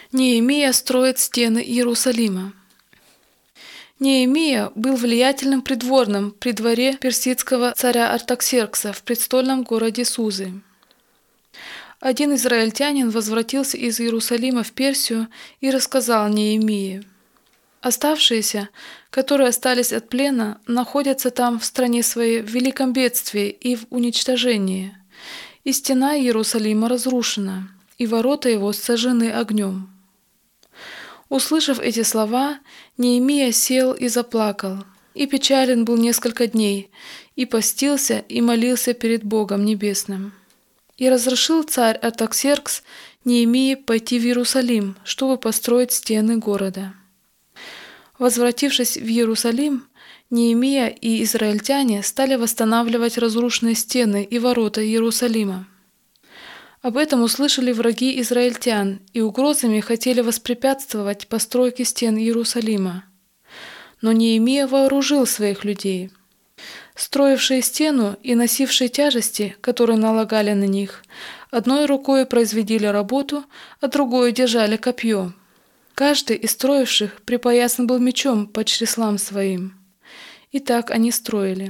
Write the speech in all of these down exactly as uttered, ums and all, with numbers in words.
Неемия строит стены Иерусалима. Неемия был влиятельным придворным при дворе персидского царя Артаксеркса в престольном городе Сузы. Один израильтянин возвратился из Иерусалима в Персию и рассказал Неемии: «Оставшиеся, которые остались от плена, находятся там в стране своей в великом бедствии и в уничтожении, и стена Иерусалима разрушена, и ворота его сожжены огнем». Услышав эти слова, Неемия сел и заплакал, и печален был несколько дней, и постился, и молился перед Богом Небесным. И разрешил царь Артаксеркс Неемии пойти в Иерусалим, чтобы построить стены города. Возвратившись в Иерусалим, Неемия и израильтяне стали восстанавливать разрушенные стены и ворота Иерусалима. Об этом услышали враги израильтян и угрозами хотели воспрепятствовать постройке стен Иерусалима. Но Неемия вооружил своих людей. Строившие стену и носившие тяжести, которые налагали на них, одной рукой производили работу, а другой держали копье. Каждый из строивших припоясан был мечом по чреслам своим. И так они строили.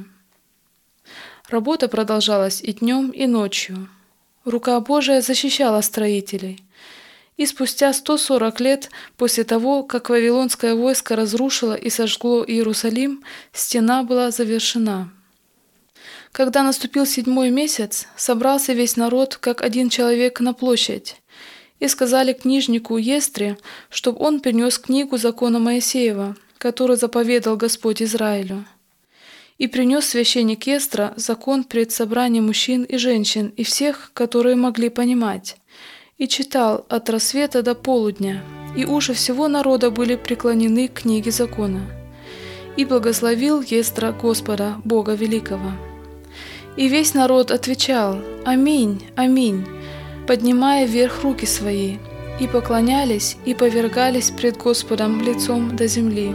Работа продолжалась и днем, и ночью. Рука Божия защищала строителей. И спустя сто сорок лет после того, как вавилонское войско разрушило и сожгло Иерусалим, стена была завершена. Когда наступил седьмой месяц, собрался весь народ, как один человек, на площадь, и сказали книжнику Естре, чтобы он принес книгу закона Моисеева, который заповедал Господь Израилю. И принес священник Естра закон пред собранием мужчин и женщин и всех, которые могли понимать, и читал от рассвета до полудня, и уши всего народа были преклонены к книге закона. И благословил Естра Господа, Бога Великого. И весь народ отвечал: «Аминь, аминь», поднимая вверх руки свои, и поклонялись, и повергались пред Господом лицом до земли.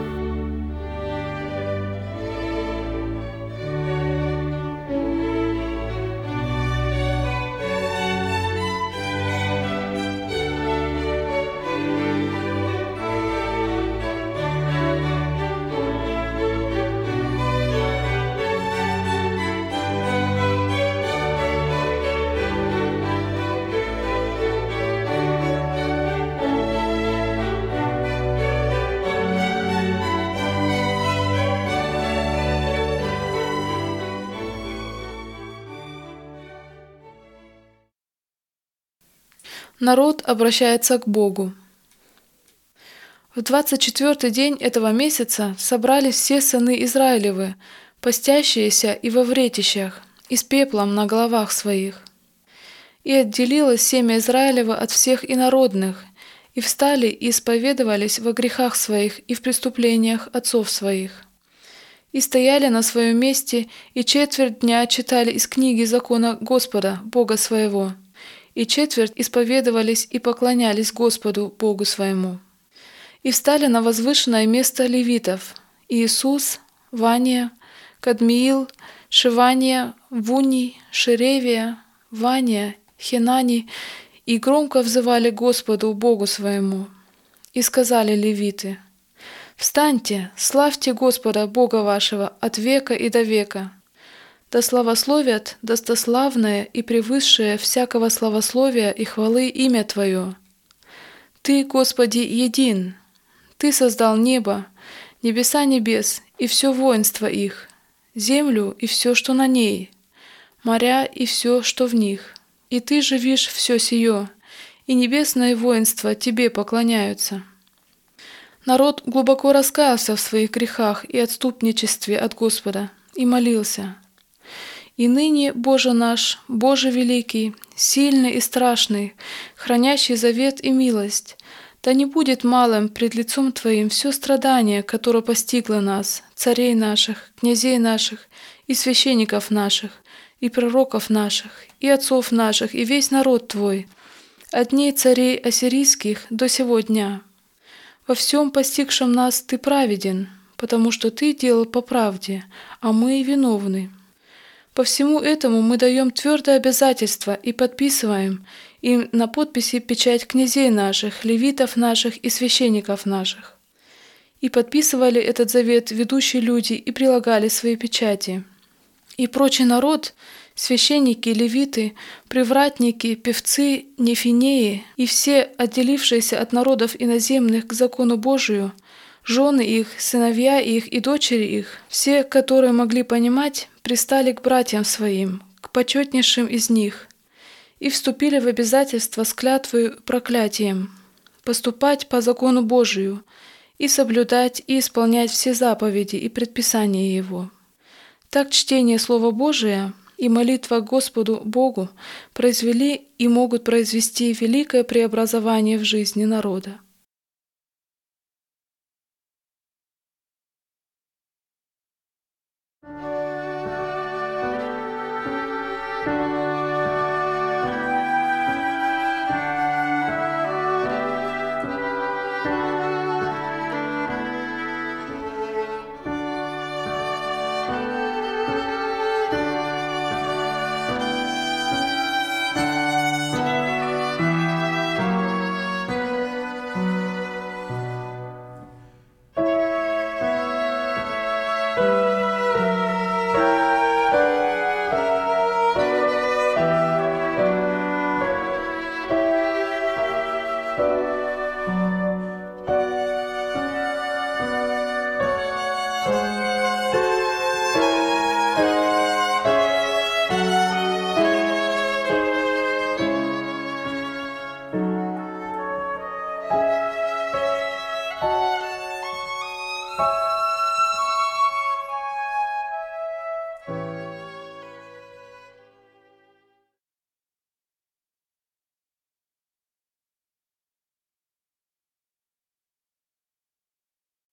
Народ обращается к Богу. В двадцать четвёртый день этого месяца собрались все сыны Израилевы, постящиеся и во вретищах, и с пеплом на головах своих. И отделилось семя Израилева от всех инородных, и встали и исповедовались во грехах своих и в преступлениях отцов своих. И стояли на своем месте, и четверть дня читали из книги закона Господа, Бога своего, и четверть исповедовались и поклонялись Господу, Богу своему. И встали на возвышенное место левитов: Иисус, Вания, Кадмиил, Шевания, Вуний, Шеревия, Вания, Хинани, и громко взывали Господу, Богу своему. И сказали левиты: «Встаньте, славьте Господа, Бога вашего, от века и до века. Да славословят достославное и превысшее всякого славословия и хвалы имя Твое. Ты, Господи, един. Ты создал небо, небеса небес и все воинство их, землю и все, что на ней, моря и все, что в них. И Ты живишь все сие, и небесное воинство Тебе поклоняются». Народ глубоко раскаялся в своих грехах и отступничестве от Господа и молился: «И ныне, Боже наш, Боже великий, сильный и страшный, хранящий завет и милость, да не будет малым пред лицом Твоим все страдание, которое постигло нас, царей наших, князей наших, и священников наших, и пророков наших, и отцов наших, и весь народ Твой, от дней царей ассирийских до сего дня. Во всем постигшем нас Ты праведен, потому что Ты делал по правде, а мы виновны. По всему этому мы даем твердое обязательство и подписываем, и на подписи печать князей наших, левитов наших и священников наших. И подписывали этот завет ведущие люди и прилагали свои печати. И прочий народ, священники, левиты, привратники, певцы, нефинеи и все отделившиеся от народов иноземных к закону Божию, жены их, сыновья их и дочери их, все, которые могли понимать, пристали к братьям своим, к почетнейшим из них, и вступили в обязательство с клятвою проклятием, поступать по закону Божию, и соблюдать и исполнять все заповеди и предписания Его. Так чтение Слова Божия и молитва к Господу Богу произвели и могут произвести великое преобразование в жизни народа.